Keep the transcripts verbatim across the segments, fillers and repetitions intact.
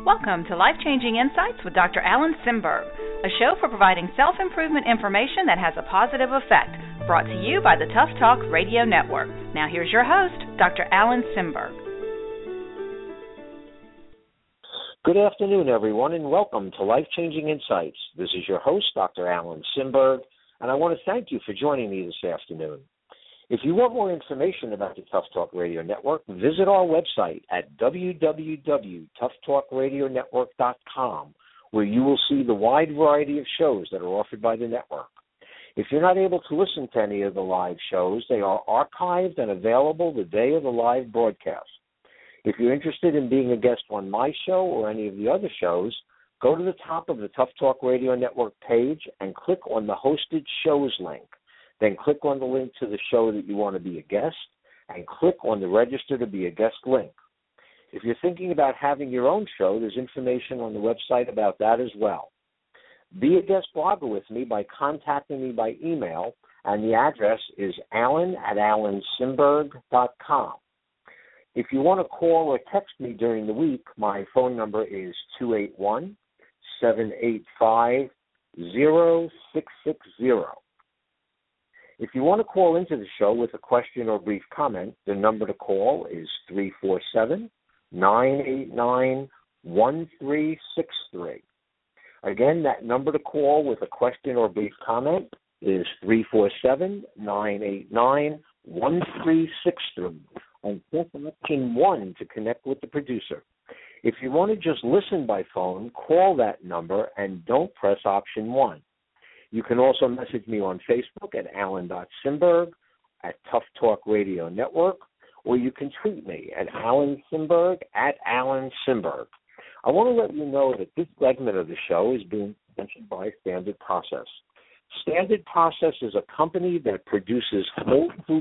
Welcome to Life Changing Insights with Doctor Alan Simberg, a show for providing self-improvement information that has a positive effect, brought to you by the Tough Talk Radio Network. Now here's your host, Doctor Alan Simberg. Good afternoon, everyone, and welcome to Life Changing Insights. This is your host, Doctor Alan Simberg, and I want to thank you for joining me this afternoon. If you want more information about the Tough Talk Radio Network, visit our website at w w w dot tough talk radio network dot com, where you will see the wide variety of shows that are offered by the network. If you're not able to listen to any of the live shows, they are archived and available the day of the live broadcast. If you're interested in being a guest on my show or any of the other shows, go to the top of the Tough Talk Radio Network page and click on the Hosted Shows link. Then click on the link to the show that you want to be a guest, and click on the Register to be a Guest link. If you're thinking about having your own show, there's information on the website about that as well. Be a guest blogger with me by contacting me by email, and the address is alan at alan simberg dot com. If you want to call or text me during the week, my phone number is two eight one, seven eight five, zero six six zero. If you want to call into the show with a question or brief comment, the number to call is three four seven, nine eight nine, one three six three. Again, that number to call with a question or brief comment is three four seven, nine eight nine, one three six three. And press option one to connect with the producer. If you want to just listen by phone, call that number and don't press option one. You can also message me on Facebook at alan dot simberg, at Tough Talk Radio Network, or you can tweet me at Alan Simberg, at Alan Simberg. I want to let you know that this segment of the show is being sponsored by Standard Process. Standard Process is a company that produces whole food.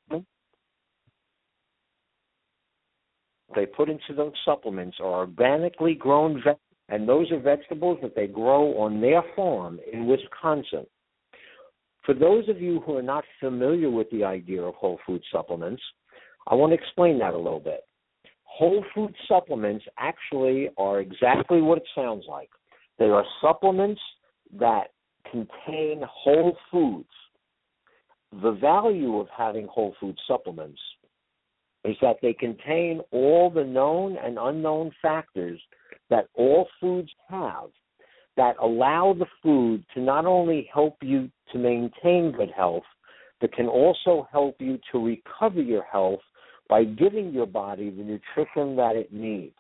They put into those supplements are organically grown vegetables. And those are vegetables that they grow on their farm in Wisconsin. For those of you who are not familiar with the idea of whole food supplements, I want to explain that a little bit. Whole food supplements actually are exactly what it sounds like. They are supplements that contain whole foods. The value of having whole food supplements is that they contain all the known and unknown factors that all foods have that allow the food to not only help you to maintain good health, but can also help you to recover your health by giving your body the nutrition that it needs.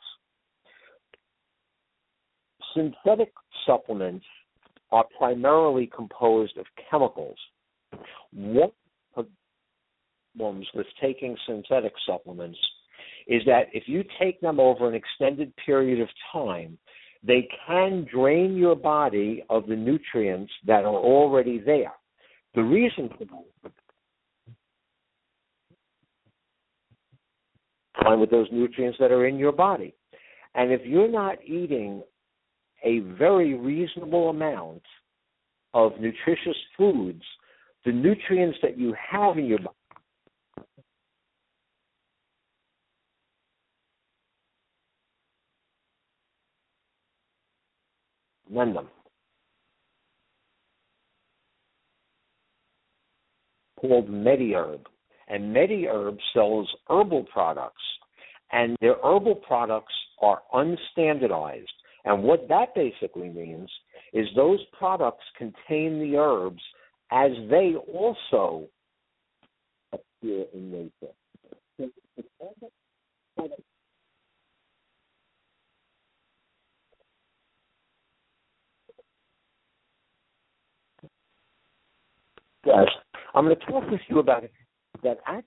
Synthetic supplements are primarily composed of chemicals. One of the problems with taking synthetic supplements is that if you take them over an extended period of time, they can drain your body of the nutrients that are already there. The reason for that is with those nutrients that are in your body. And if you're not eating a very reasonable amount of nutritious foods, the nutrients that you have in your body lend them. Called MediHerb. And MediHerb sells herbal products, and their herbal products are unstandardized. And what that basically means is those products contain the herbs as they also appear in nature. Yes, I'm going to talk with you about it. That actually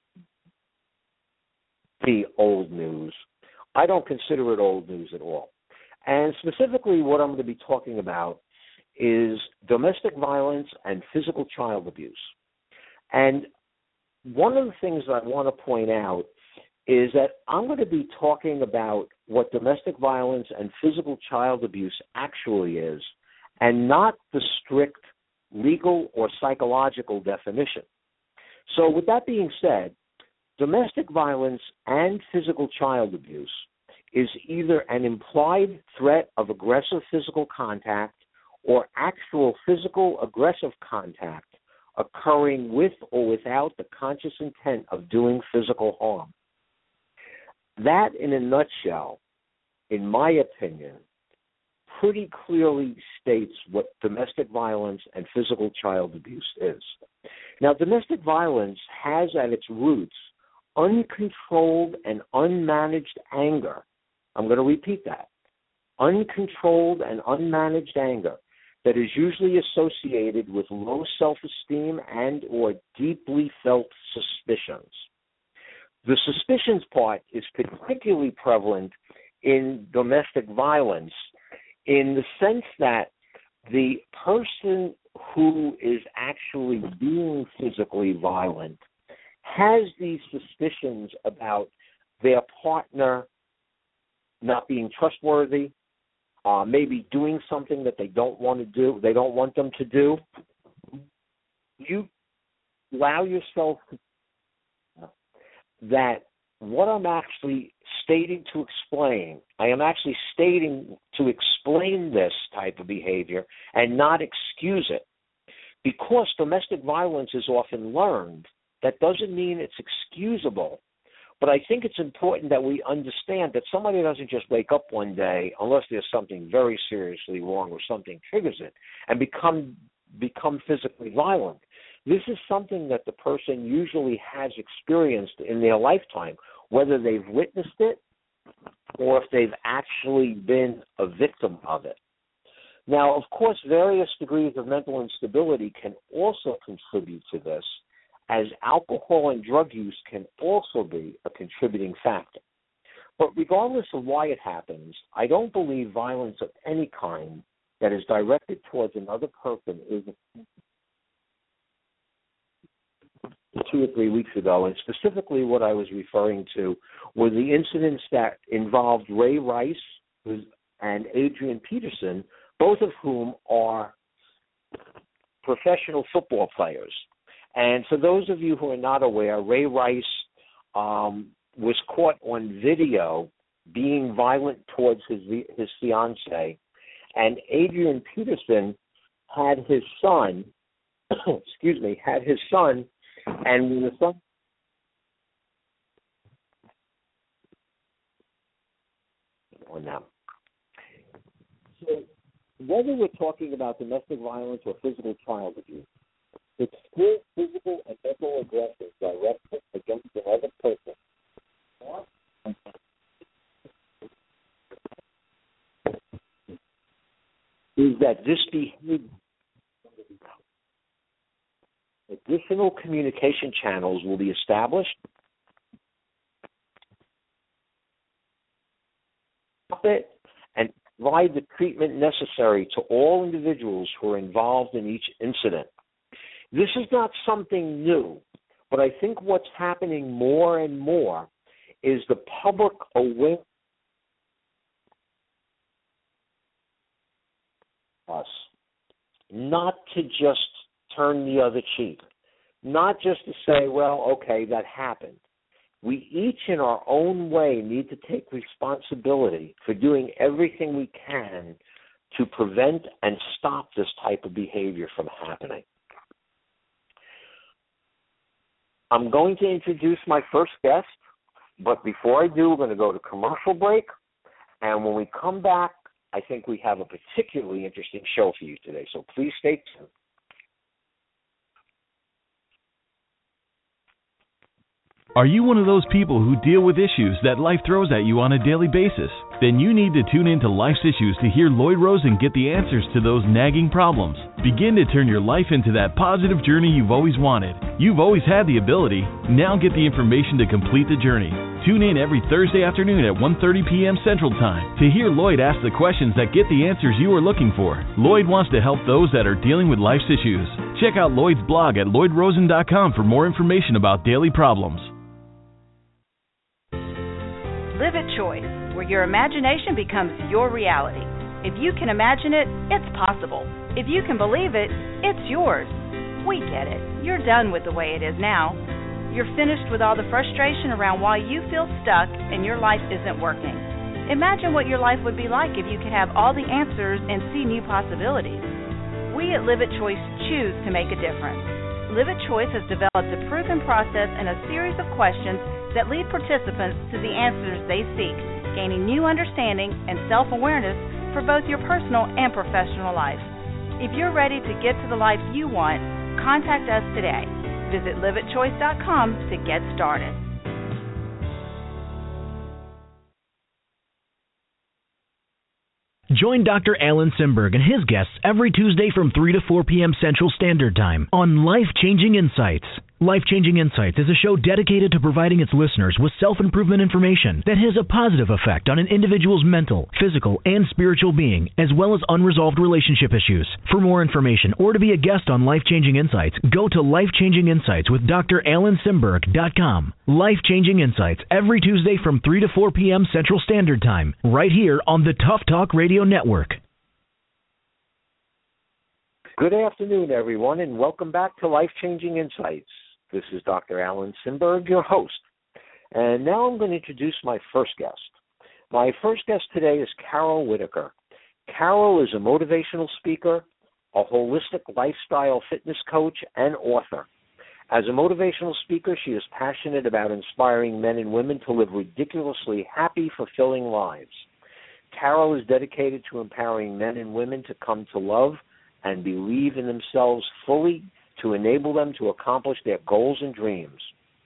the old news. I don't consider it old news at all. And specifically what I'm going to be talking about is domestic violence and physical child abuse. And one of the things that I want to point out is that I'm going to be talking about what domestic violence and physical child abuse actually is, and not the strict legal or psychological definition. So with that being said, domestic violence and physical child abuse is either an implied threat of aggressive physical contact or actual physical aggressive contact occurring with or without the conscious intent of doing physical harm. That, in a nutshell, in my opinion, pretty clearly states what domestic violence and physical child abuse is. Now, domestic violence has at its roots uncontrolled and unmanaged anger. I'm going to repeat that. Uncontrolled and unmanaged anger that is usually associated with low self-esteem and or deeply felt suspicions. The suspicions part is particularly prevalent in domestic violence in the sense that the person who is actually being physically violent has these suspicions about their partner not being trustworthy, uh, maybe doing something that they don't want to do, they don't want them to do. You allow yourself to, that what I'm actually stating to explain, I am actually stating to explain this type of behavior and not excuse it. Because domestic violence is often learned, that doesn't mean it's excusable. But I think it's important that we understand that somebody doesn't just wake up one day, unless there's something very seriously wrong or something triggers it, and become become physically violent. This is something that the person usually has experienced in their lifetime, whether they've witnessed it or if they've actually been a victim of it. Now, of course, various degrees of mental instability can also contribute to this, as alcohol and drug use can also be a contributing factor. But regardless of why it happens, I don't believe violence of any kind that is directed towards another person is two or three weeks ago, and specifically what I was referring to were the incidents that involved Ray Rice and Adrian Peterson, both of whom are professional football players. And for those of you who are not aware, Ray Rice um, was caught on video being violent towards his his fiancée, and Adrian Peterson had his son, excuse me, had his son, and when the son on now. So whether we're talking about domestic violence or physical child abuse, it's still physical and mental aggression directed against another person. Is that this behavior, additional communication channels will be established, it, and provide the treatment necessary to all individuals who are involved in each incident. This is not something new, but I think what's happening more and more is the public awareness us not to just turn the other cheek, not just to say, well, okay, that happened. We each in our own way need to take responsibility for doing everything we can to prevent and stop this type of behavior from happening. I'm going to introduce my first guest, but before I do, we're going to go to commercial break, and when we come back, I think we have a particularly interesting show for you today, so please stay tuned. Are you one of those people who deal with issues that life throws at you on a daily basis? Then you need to tune into Life's Issues to hear Lloyd Rosen get the answers to those nagging problems. Begin to turn your life into that positive journey you've always wanted. You've always had the ability. Now get the information to complete the journey. Tune in every Thursday afternoon at one thirty p.m. Central Time to hear Lloyd ask the questions that get the answers you are looking for. Lloyd wants to help those that are dealing with life's issues. Check out Lloyd's blog at lloyd rosen dot com for more information about daily problems. Live at Choice, where your imagination becomes your reality. If you can imagine it, it's possible. If you can believe it, it's yours. We get it. You're done with the way it is now. You're finished with all the frustration around why you feel stuck and your life isn't working. Imagine what your life would be like if you could have all the answers and see new possibilities. We at Live It Choice choose to make a difference. Live It Choice has developed a proven process and a series of questions that lead participants to the answers they seek, gaining new understanding and self-awareness for both your personal and professional life. If you're ready to get to the life you want, contact us today. Visit live it choice dot com to get started. Join Doctor Alan Simberg and his guests every Tuesday from three to four p.m. Central Standard Time on Life-Changing Insights. Life-Changing Insights is a show dedicated to providing its listeners with self-improvement information that has a positive effect on an individual's mental, physical, and spiritual being, as well as unresolved relationship issues. For more information or to be a guest on Life-Changing Insights, go to life changing insights with D R alan simberg dot com. Life-Changing Insights every Tuesday from three to four p.m. Central Standard Time, right here on the Tough Talk Radio Network. Good afternoon, everyone, and welcome back to Life-Changing Insights. This is Doctor Alan Simberg, your host. And now I'm going to introduce my first guest. My first guest today is Carol Whitaker. Carol is a motivational speaker, a holistic lifestyle fitness coach, and author. As a motivational speaker, she is passionate about inspiring men and women to live ridiculously happy, fulfilling lives. Carol is dedicated to empowering men and women to come to love and believe in themselves fully, to enable them to accomplish their goals and dreams.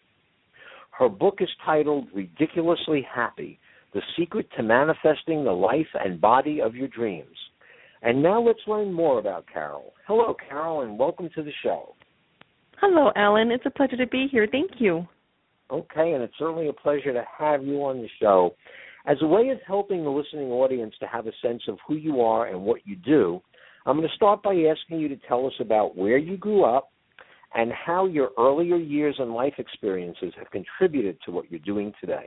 Her book is titled Ridiculously Happy, The Secret to Manifesting the Life and Body of Your Dreams. And now let's learn more about Carol. Hello, Carol, and welcome to the show. Hello, Alan. It's a pleasure to be here. Thank you. Okay, and it's certainly a pleasure to have you on the show. As a way of helping the listening audience to have a sense of who you are and what you do, I'm going to start by asking you to tell us about where you grew up and how your earlier years and life experiences have contributed to what you're doing today.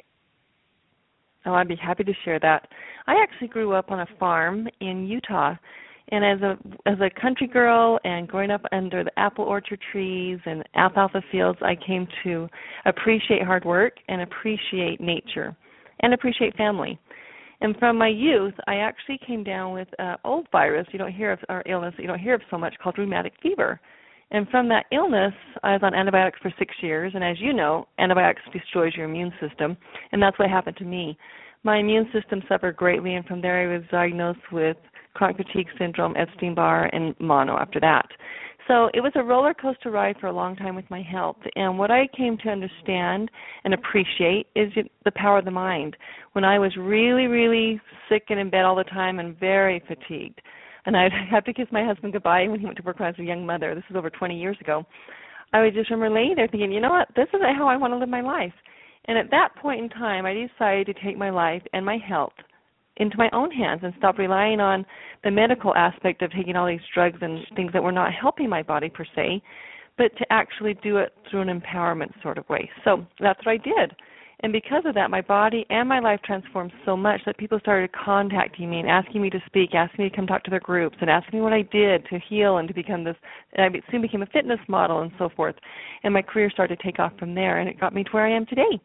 Oh, I'd be happy to share that. I actually grew up on a farm in Utah, and as a as a country girl and growing up under the apple orchard trees and alfalfa fields, I came to appreciate hard work and appreciate nature and appreciate family. And from my youth, I actually came down with an old virus you don't hear of, or illness that you don't hear of so much, called rheumatic fever. And from that illness, I was on antibiotics for six years. And as you know, antibiotics destroys your immune system, and that's what happened to me. My immune system suffered greatly, and from there I was diagnosed with chronic fatigue syndrome, Epstein-Barr, and mono after that. So it was a roller coaster ride for a long time with my health. And what I came to understand and appreciate is the power of the mind. When I was really, really sick and in bed all the time and very fatigued, and I'd have to kiss my husband goodbye when he went to work when I was a young mother, this was over twenty years ago, I would just remember laying there thinking, you know what, this isn't how I want to live my life. And at that point in time, I decided to take my life and my health into my own hands and stop relying on the medical aspect of taking all these drugs and things that were not helping my body per se, but to actually do it through an empowerment sort of way. So that's what I did. And because of that, my body and my life transformed so much that people started contacting me and asking me to speak, asking me to come talk to their groups, and asking me what I did to heal and to become this, and I soon became a fitness model and so forth. And my career started to take off from there, and it got me to where I am today.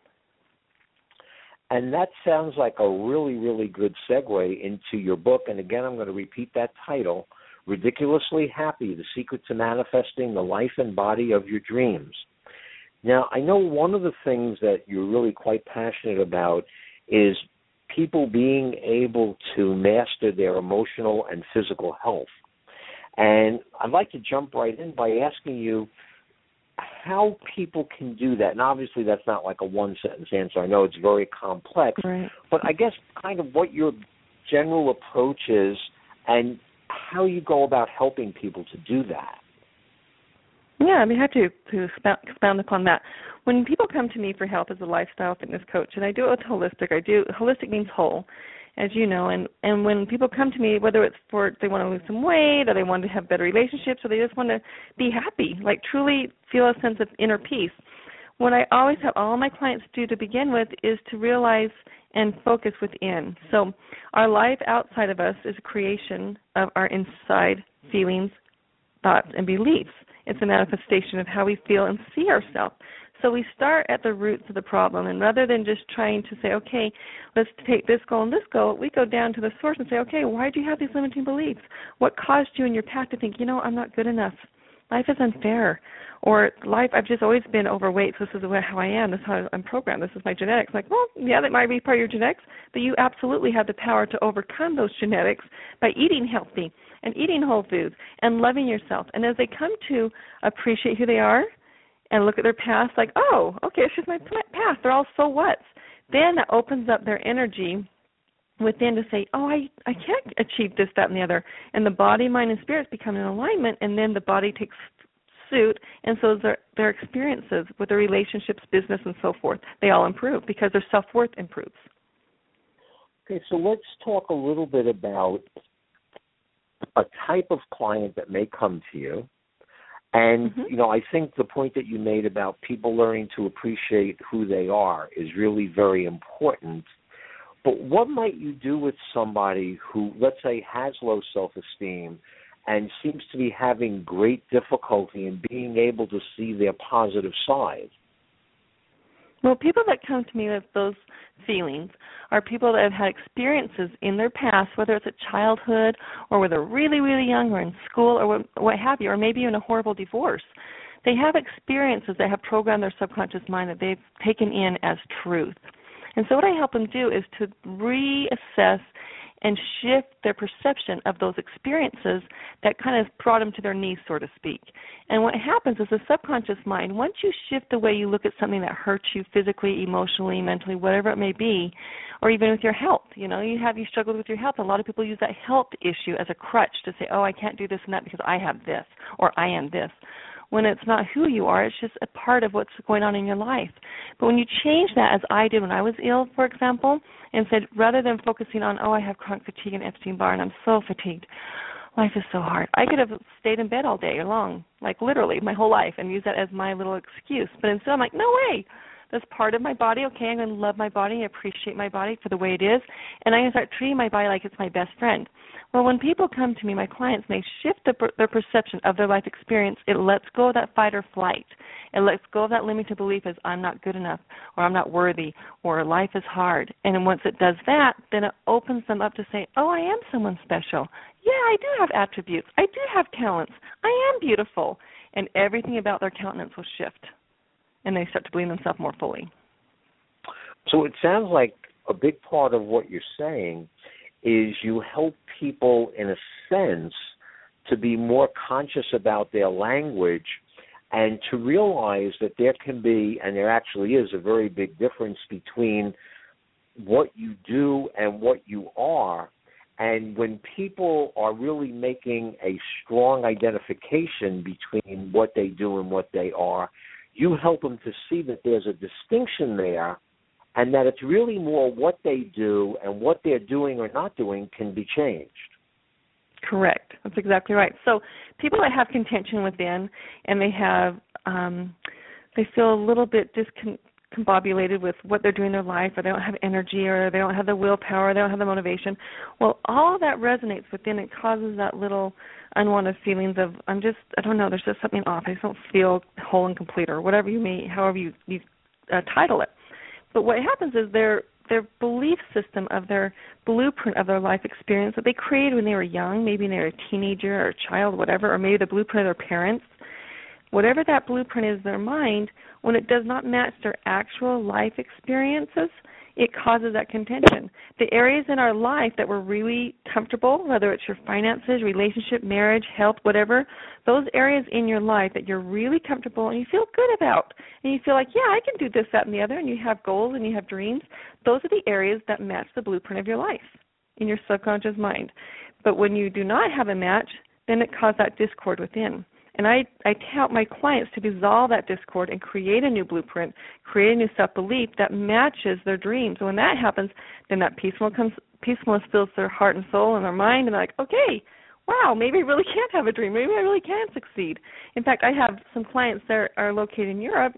And that sounds like a really, really good segue into your book. And again, I'm going to repeat that title, Ridiculously Happy, The Secret to Manifesting the Life and Body of Your Dreams. Now, I know one of the things that you're really quite passionate about is people being able to master their emotional and physical health. And I'd like to jump right in by asking you how people can do that. And obviously that's not like a one-sentence answer. I know it's very complex. Right. But I guess kind of what your general approach is and how you go about helping people to do that. Yeah, I'd be happy to, to expound upon that. When people come to me for help as a lifestyle fitness coach, and I do it with holistic, I do, holistic means whole, as you know, and, and when people come to me, whether it's for they want to lose some weight or they want to have better relationships or they just want to be happy, like truly feel a sense of inner peace, what I always have all my clients do to begin with is to realize and focus within. So our life outside of us is a creation of our inside feelings, thoughts, and beliefs. It's a manifestation of how we feel and see ourselves. So we start at the roots of the problem, and rather than just trying to say, okay, let's take this goal and this goal, we go down to the source and say, okay, why do you have these limiting beliefs? What caused you in your past to think, you know, I'm not good enough? Life is unfair. Or life, I've just always been overweight, so this is how I am, this is how I'm programmed, this is my genetics. Like, well, yeah, that might be part of your genetics, but you absolutely have the power to overcome those genetics by eating healthy and eating whole foods and loving yourself. And as they come to appreciate who they are and look at their past like, oh, okay, it's just my past. They're all so whats. Then that opens up their energy within to say, oh, I, I can't achieve this, that, and the other. And the body, mind, and spirits become in alignment, and then the body takes suit, and so their, their experiences with their relationships, business, and so forth, they all improve because their self-worth improves. Okay, so let's talk a little bit about a type of client that may come to you. And, mm-hmm. you know, I think the point that you made about people learning to appreciate who they are is really very important. But what might you do with somebody who, let's say, has low self-esteem and seems to be having great difficulty in being able to see their positive side? Well, people that come to me with those feelings are people that have had experiences in their past, whether it's at childhood or when they're really, really young or in school or what, what have you, or maybe in a horrible divorce. They have experiences that have programmed their subconscious mind that they've taken in as truth. And so what I help them do is to reassess and shift their perception of those experiences that kind of brought them to their knees, so to speak. And what happens is the subconscious mind, once you shift the way you look at something that hurts you physically, emotionally, mentally, whatever it may be, or even with your health, you know, you have you struggled with your health. A lot of people use that health issue as a crutch to say, oh, I can't do this and that because I have this or I am this. When it's not who you are, it's just a part of what's going on in your life. But when you change that, as I did when I was ill, for example, and said, rather than focusing on, oh, I have chronic fatigue and Epstein-Barr and I'm so fatigued, life is so hard. I could have stayed in bed all day long, like literally my whole life, and use that as my little excuse. But instead I'm like, no way. That's part of my body. Okay, I'm going to love my body, appreciate my body for the way it is, and I'm going to start treating my body like it's my best friend. Well, when people come to me, my clients, and they shift the, their perception of their life experience, it lets go of that fight or flight. It lets go of that limited belief as I'm not good enough or I'm not worthy or life is hard. And then once it does that, then it opens them up to say, oh, I am someone special. Yeah, I do have attributes. I do have talents. I am beautiful. And everything about their countenance will shift, and they start to believe themselves more fully. So it sounds like a big part of what you're saying is you help people, in a sense, to be more conscious about their language and to realize that there can be, and there actually is, a very big difference between what you do and what you are. And when people are really making a strong identification between what they do and what they are, you help them to see that there's a distinction there and that it's really more what they do and what they're doing or not doing can be changed. Correct. That's exactly right. So people that have contention within and they have, um, they feel a little bit discombobulated with what they're doing in their life, or they don't have energy, or they don't have the willpower, they don't have the motivation. Well, all that resonates within. It causes that little unwanted feelings of, I'm just, I don't know, there's just something off. I just don't feel whole and complete, or whatever you may, however you, you uh, title it. But what happens is their their belief system of their blueprint of their life experience that they created when they were young, maybe when they were a teenager or a child, whatever, or maybe the blueprint of their parents, whatever that blueprint is in their mind, when it does not match their actual life experiences, it causes that contention. The areas in our life that we're really comfortable, whether it's your finances, relationship, marriage, health, whatever, those areas in your life that you're really comfortable and you feel good about, and you feel like, yeah, I can do this, that, and the other, and you have goals and you have dreams, those are the areas that match the blueprint of your life in your subconscious mind. But when you do not have a match, then it causes that discord within. And I, I help my clients to dissolve that discord and create a new blueprint, create a new self-belief that matches their dreams. And when that happens, then that peacefulness comes, peacefulness fills their heart and soul and their mind, and they're like, okay, wow, maybe I really can have a dream. Maybe I really can succeed. In fact, I have some clients that are located in Europe,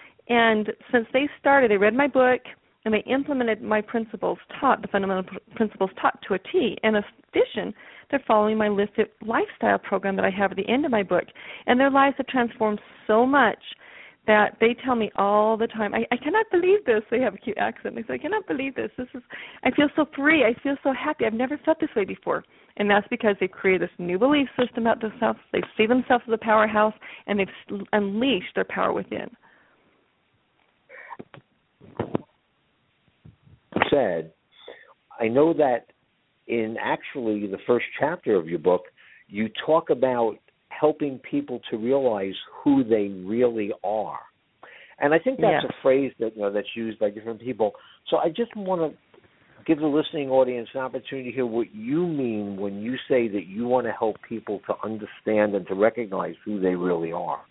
and since they started, they read my book, and they implemented my principles taught, the fundamental principles taught to a T. In addition, they're following my Lift It lifestyle program that I have at the end of my book. And their lives have transformed so much that they tell me all the time, I, I cannot believe this. They have a cute accent. They say, I cannot believe this. This is, I feel so free. I feel so happy. I've never felt this way before. And that's because they've created this new belief system about themselves. They see themselves as a powerhouse, and they've unleashed their power within. Said, I know that in actually the first chapter of your book, you talk about helping people to realize who they really are. And I think that's yes. a phrase that, you know, that's used by different people. So I just want to give the listening audience an opportunity to hear what you mean when you say that you want to help people to understand and to recognize who they really are.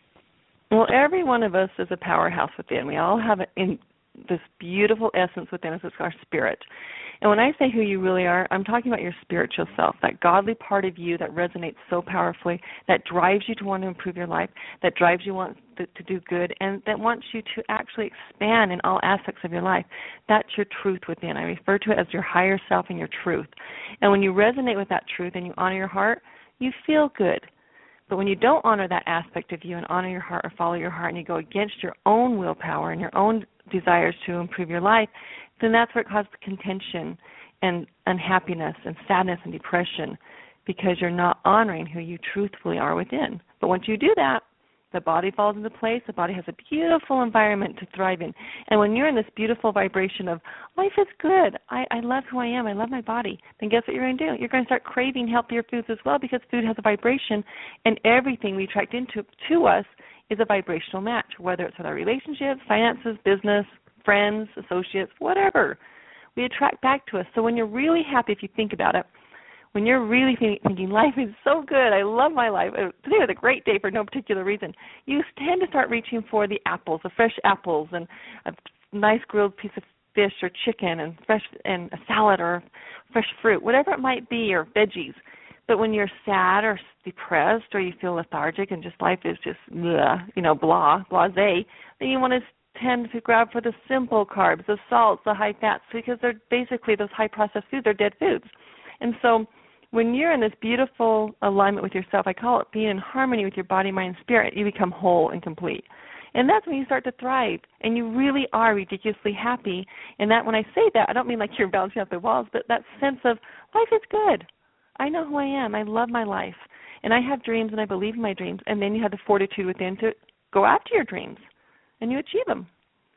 Well, every one of us is a powerhouse within. We all have in this beautiful essence within us. It's our spirit. And when I say who you really are, I'm talking about your spiritual self, that godly part of you that resonates so powerfully, that drives you to want to improve your life, that drives you want to, to do good, and that wants you to actually expand in all aspects of your life. That's your truth within. I refer to it as your higher self and your truth. And when you resonate with that truth and you honor your heart, you feel good. But when you don't honor that aspect of you and honor your heart or follow your heart, and you go against your own willpower and your own desires to improve your life, then that's where it causes contention and unhappiness and sadness and depression, because you're not honoring who you truthfully are within. But once you do that, the body falls into place. The body has a beautiful environment to thrive in. And when you're in this beautiful vibration of life is good, I, I love who I am, I love my body, then guess what you're going to do? You're going to start craving healthier foods as well, because food has a vibration, and everything we attract into to us is a vibrational match, whether it's with our relationships, finances, business, friends, associates, whatever. We attract back to us. So when you're really happy, if you think about it, when you're really think, thinking, life is so good, I love my life, today was a great day for no particular reason, you tend to start reaching for the apples, the fresh apples, and a nice grilled piece of fish or chicken, and fresh and a salad or fresh fruit, whatever it might be, or veggies. But when you're sad or depressed or you feel lethargic and just life is just, blah, you know, blah, blasé, then you want to tend to grab for the simple carbs, the salts, the high fats, because they're basically those high processed foods are dead foods. And so when you're in this beautiful alignment with yourself, I call it being in harmony with your body, mind, and spirit, you become whole and complete. And that's when you start to thrive, and you really are ridiculously happy. And that when I say that, I don't mean like you're bouncing off the walls, but that sense of life is good. I know who I am. I love my life. And I have dreams, and I believe in my dreams. And then you have the fortitude within to go after your dreams, and you achieve them.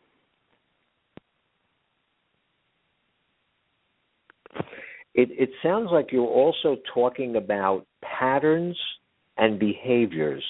It, it sounds like you're also talking about patterns and behaviors,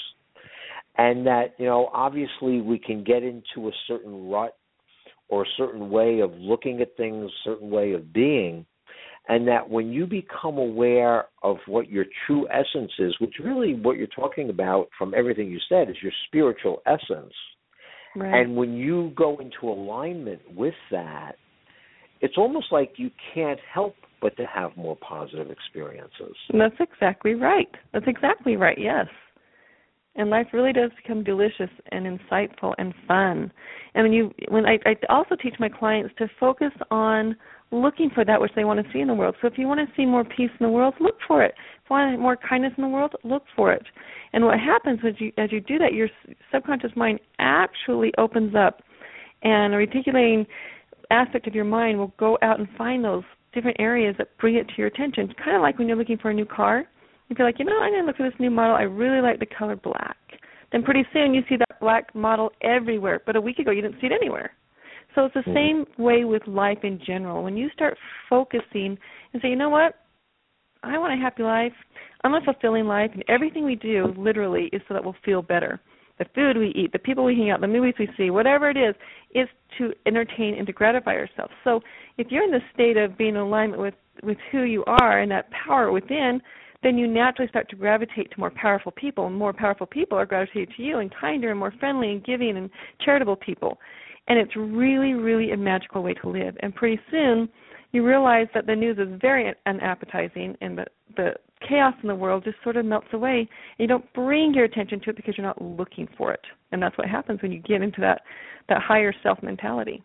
and that, you know, obviously we can get into a certain rut or a certain way of looking at things, a certain way of being, and that when you become aware of what your true essence is, which really what you're talking about from everything you said is your spiritual essence, right. And when you go into alignment with that, it's almost like you can't help but to have more positive experiences. That's exactly right. That's exactly right, yes. And life really does become delicious and insightful and fun. And when you, when I, I also teach my clients to focus on looking for that which they want to see in the world. So if you want to see more peace in the world, look for it. If you want more kindness in the world, look for it. And what happens as you, as you do that, your subconscious mind actually opens up, and a reticulating aspect of your mind will go out and find those different areas that bring it to your attention. It's kind of like when you're looking for a new car. You feel like, you know, I'm going to look for this new model. I really like the color black. Then pretty soon you see that black model everywhere. But a week ago you didn't see it anywhere. So it's the mm-hmm. same way with life in general. When you start focusing and say, you know what, I want a happy life. I'm a fulfilling life. And everything we do literally is so that we'll feel better. The food we eat, the people we hang out, the movies we see, whatever it is, is to entertain and to gratify ourselves. So if you're in the state of being in alignment with, with who you are and that power within, then you naturally start to gravitate to more powerful people, and more powerful people are gravitated to you, and kinder and more friendly and giving and charitable people. And it's really, really a magical way to live. And pretty soon you realize that the news is very unappetizing, and the, the chaos in the world just sort of melts away, and you don't bring your attention to it because you're not looking for it. And that's what happens when you get into that, that higher self mentality.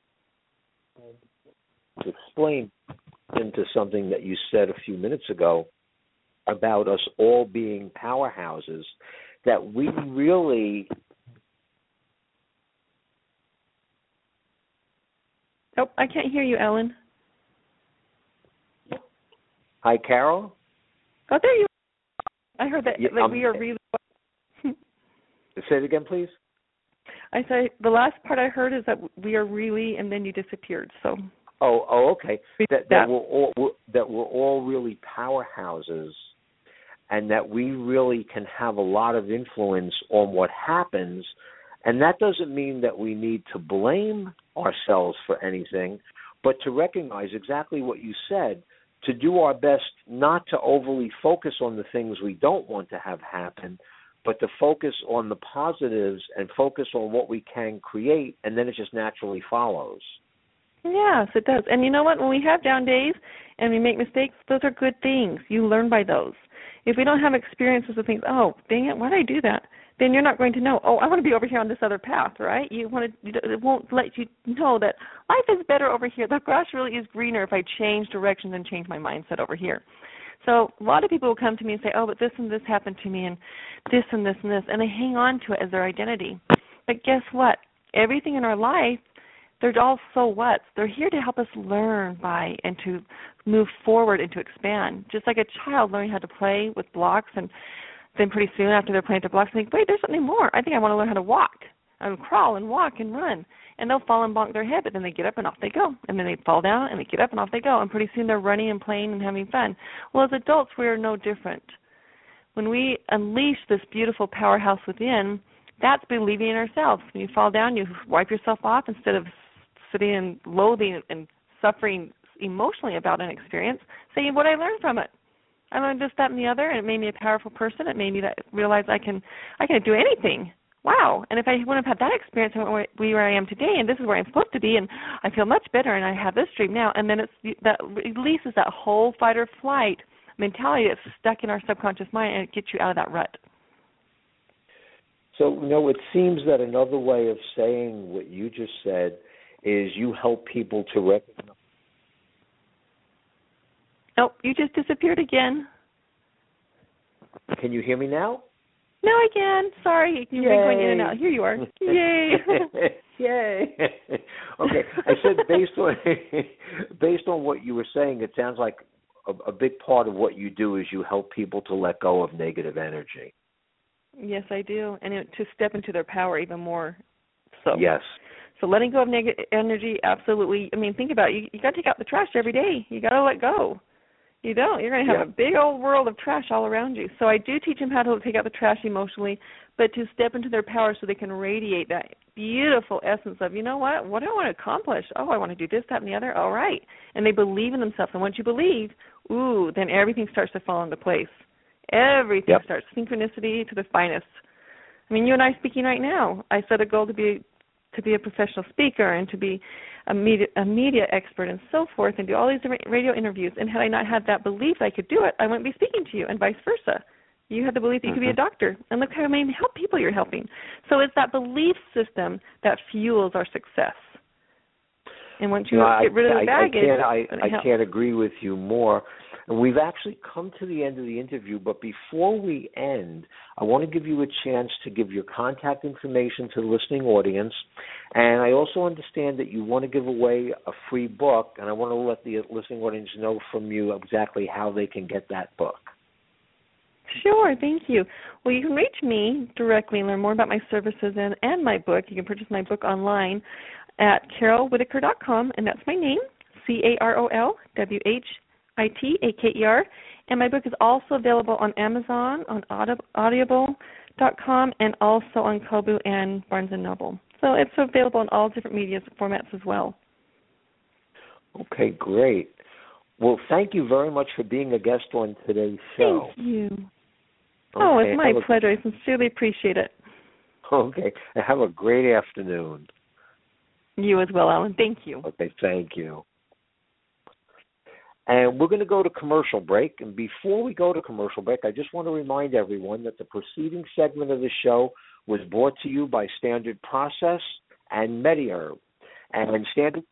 To explain into something that you said a few minutes ago about us all being powerhouses, that we really Oh, I can't hear you, Ellen. Hi, Carol. Oh, there you are. I heard that, Yeah, like, um, we are really... Say it again, please. I said the last part I heard is that we are really, and then you disappeared. So. Oh, oh, okay. That, that that we're all we're, that we're all really powerhouses, and that we really can have a lot of influence on what happens. And that doesn't mean that we need to blame ourselves for anything, but to recognize exactly what you said, to do our best not to overly focus on the things we don't want to have happen, but to focus on the positives and focus on what we can create, and then it just naturally follows. Yes, it does. And you know what? When we have down days and we make mistakes, those are good things. You learn by those. If we don't have experiences with things, oh, dang it, why did I do that? Then you're not going to know, oh, I want to be over here on this other path, right? You want to, it won't let you know that life is better over here. The grass really is greener if I change directions and change my mindset over here. So a lot of people will come to me and say, oh, but this and this happened to me, and this and this and this, and they hang on to it as their identity. But guess what? Everything in our life, they're all so whats. They're here to help us learn by and to move forward and to expand. Just like a child learning how to play with blocks, and then pretty soon after they're playing with the blocks, they think, wait, there's something more. I think I want to learn how to walk and crawl and walk and run. And they'll fall and bonk their head, but then they get up and off they go. And then they fall down and they get up and off they go. And pretty soon they're running and playing and having fun. Well, as adults, we are no different. When we unleash this beautiful powerhouse within, that's believing in ourselves. When you fall down, you wipe yourself off instead of sitting and loathing and suffering emotionally about an experience. Say, what I learned from it. I learned this, that, and the other, and it made me a powerful person. It made me that realize I can, I can do anything. Wow. And if I wouldn't have had that experience, I wouldn't be where I am today, and this is where I'm supposed to be, and I feel much better, and I have this dream now. And then it's that releases that whole fight or flight mentality that's stuck in our subconscious mind, and it gets you out of that rut. So, you know, it seems that another way of saying what you just said is you help people to recognize. Oh, you just disappeared again. Can you hear me now? No, I can. Sorry, you've been going in and out. Here you are. Yay! Yay! Okay, I said based on based on what you were saying, it sounds like a, a big part of what you do is you help people to let go of negative energy. Yes, I do, and it, to step into their power even more. So yes. So letting go of negative energy, absolutely. I mean, think about it. You, you got to take out the trash every day. You got to let go. You don't. You're going to have yeah. a big old world of trash all around you. So I do teach them how to take out the trash emotionally, but to step into their power so they can radiate that beautiful essence of, you know what, what do I want to accomplish? Oh, I want to do this, that, and the other. All right. And they believe in themselves. And once you believe, ooh, then everything starts to fall into place. Everything yep. starts. Synchronicity to the finest. I mean, you and I speaking right now. I set a goal to be to be a professional speaker and to be a media, a media expert and so forth, and do all these radio interviews. And had I not had that belief that I could do it, I wouldn't be speaking to you, and vice versa. You had the belief that you mm-hmm. could be a doctor, and look how many help people you're helping. So it's that belief system that fuels our success. And once you no, get rid of the I, baggage, I can't, I, I can't agree with you more. And we've actually come to the end of the interview, but before we end, I want to give you a chance to give your contact information to the listening audience. And I also understand that you want to give away a free book, and I want to let the listening audience know from you exactly how they can get that book. Sure, thank you. Well, you can reach me directly and learn more about my services and, and my book. You can purchase my book online at carol whitaker dot com, and that's my name, C A R O L W H I T A K E R. And my book is also available on Amazon, on audible dot com, and also on Kobo and Barnes and Noble. So it's available in all different media formats as well. Okay, great. Well, thank you very much for being a guest on today's show. Thank you. Okay, oh, it's my a, pleasure. I sincerely appreciate it. Okay. Have a great afternoon. You as well, Alan. Thank you. Okay, thank you. And we're going to go to commercial break. And before we go to commercial break, I just want to remind everyone that the preceding segment of the show was brought to you by Standard Process and MediHerb. And Standard...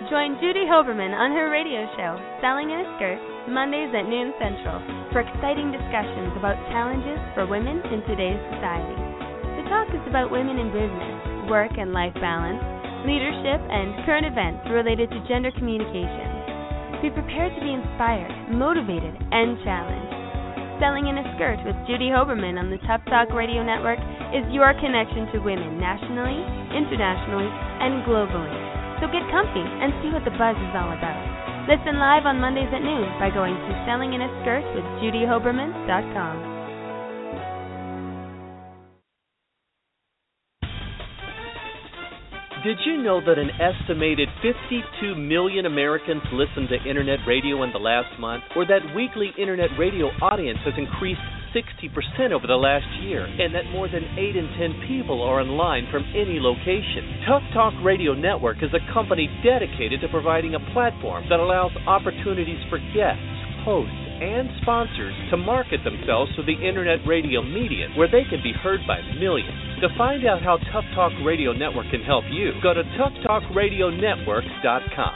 Join Judy Hoberman on her radio show, Selling in a Skirt, Mondays at noon Central, for exciting discussions about challenges for women in today's society. The talk is about women in business, work and life balance, leadership, and current events related to gender communication. Be prepared to be inspired, motivated, and challenged. Selling in a Skirt with Judy Hoberman on the Tough Talk Radio Network is your connection to women nationally, internationally, and globally. So get comfy and see what the buzz is all about. Listen live on Mondays at noon by going to selling in a skirt with judy hoberman dot com. Did you know that an estimated fifty-two million Americans listened to Internet radio in the last month, or that weekly Internet radio audience has increased sixty percent over the last year, and that more than eight in ten people are online from any location? Tough Talk Radio Network is a company dedicated to providing a platform that allows opportunities for guests, hosts, and sponsors to market themselves to the Internet radio medium, where they can be heard by millions. To find out how Tough Talk Radio Network can help you, go to tough talk radio network dot com.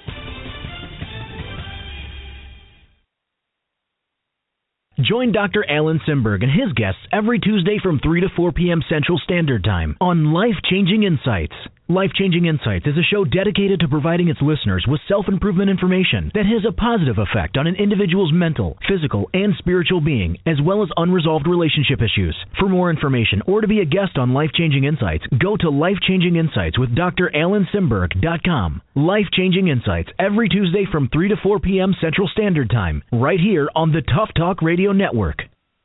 Join Doctor Alan Simberg and his guests every Tuesday from three to four p.m. Central Standard Time on Life-Changing Insights. Life-Changing Insights is a show dedicated to providing its listeners with self-improvement information that has a positive effect on an individual's mental, physical, and spiritual being, as well as unresolved relationship issues. For more information or to be a guest on Life-Changing Insights, go to Life-Changing Insights with D R alan simberg dot com. Life-Changing Insights every Tuesday from three to four p.m. Central Standard Time, right here on the Tough Talk Radio Network.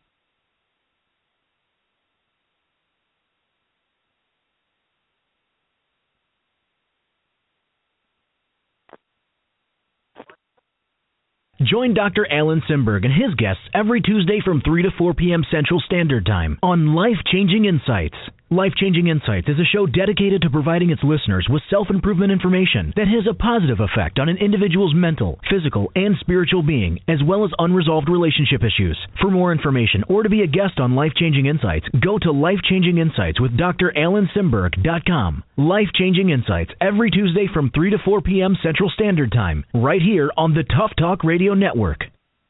Join Doctor Alan Simberg and his guests every Tuesday from three to four p.m. Central Standard Time on Life-Changing Insights. Life-Changing Insights is a show dedicated to providing its listeners with self-improvement information that has a positive effect on an individual's mental, physical, and spiritual being, as well as unresolved relationship issues. For more information or to be a guest on Life-Changing Insights, go to Life-Changing Insights with D R alan simberg dot com. Life-Changing Insights every Tuesday from three to four p.m. Central Standard Time, right here on the Tough Talk Radio Network.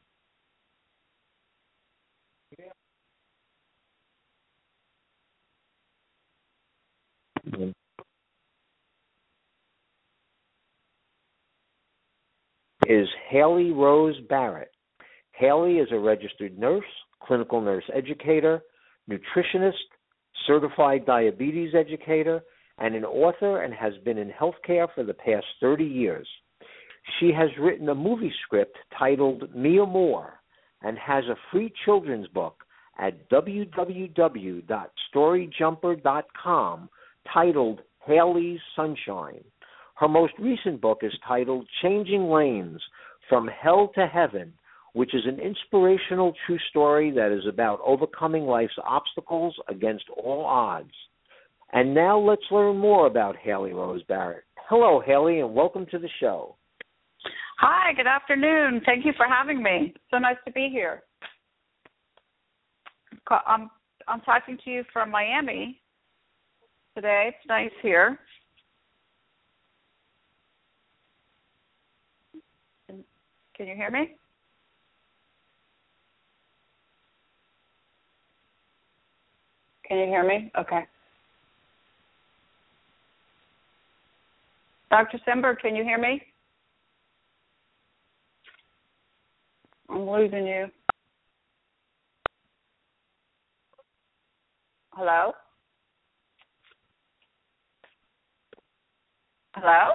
Is Haley Rose Barrett. Haley is a registered nurse, clinical nurse educator, nutritionist, certified diabetes educator, and an author, and has been in healthcare for the past thirty years. She has written a movie script titled Mia Moore and has a free children's book at w w w dot story jumper dot com titled Haley's Sunshine. Her most recent book is titled Changing Lanes, From Hell to Heaven, which is an inspirational true story that is about overcoming life's obstacles against all odds. And now let's learn more about Haley Rose Barrett. Hello, Haley, and welcome to the show. Hi, good afternoon. Thank you for having me. So nice to be here. I'm, I'm talking to you from Miami today. It's nice here. Can you hear me? Can you hear me? Okay. Doctor Simberg, can you hear me? I'm losing you. Hello? Hello?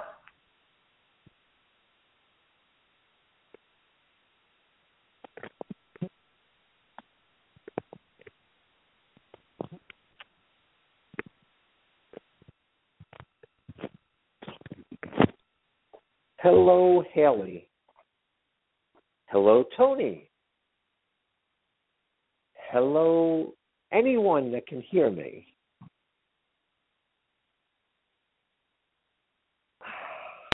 Hello, Haley. Hello, Tony. Hello, anyone that can hear me.